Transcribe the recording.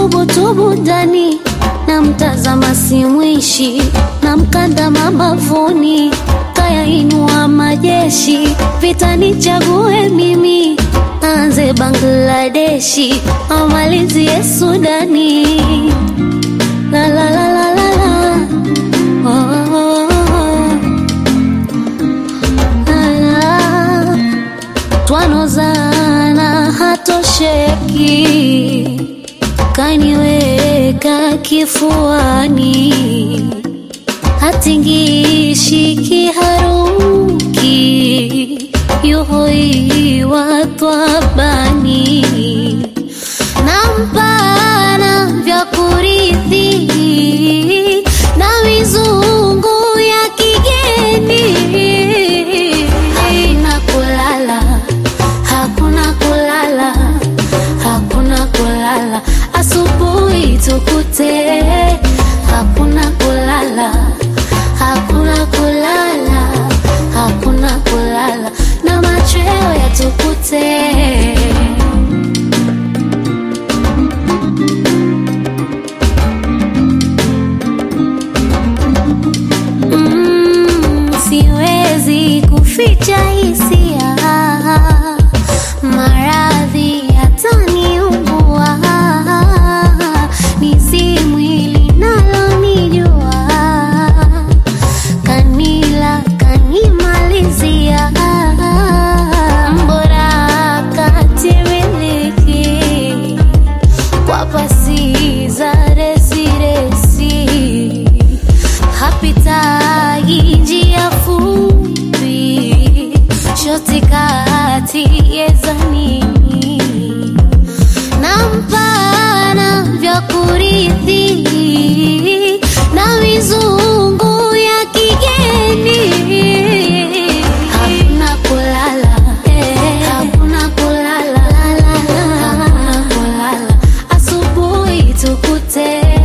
tubu ndani, na mtazama simwishi, na mkanda mabavuni, kaya inua majeshi, vita nichague mimi, anze Bangladeshi, amalizie Sudani. La la la la la la, oh, oh, oh, oh. La la, twanozana hatosheki, kaniweka kifuani, hatingishi kiharuki, yuhoi watwabani, nampana vya kurithi, na mizungu ya kigeni. Hakuna kulala, hakuna kulala, hakuna kulala, asubuhi tukute. Hakuna kulala, hakuna kulala, hakuna kulala, na machweo yatukute. Siwezi kuficha hisia, maradhi yataniumbua, nisi mwili nalonijua, kanila kanimalizia, mbora katimiliki, kwa pasi za resiresi, hapitagi njia fupi, shoti kati yezanini, nampana vya kurithi, na mizungu ya kigeni. Hakuna kulala, hakuna kulala, hakuna kulala, asubuhi tukute.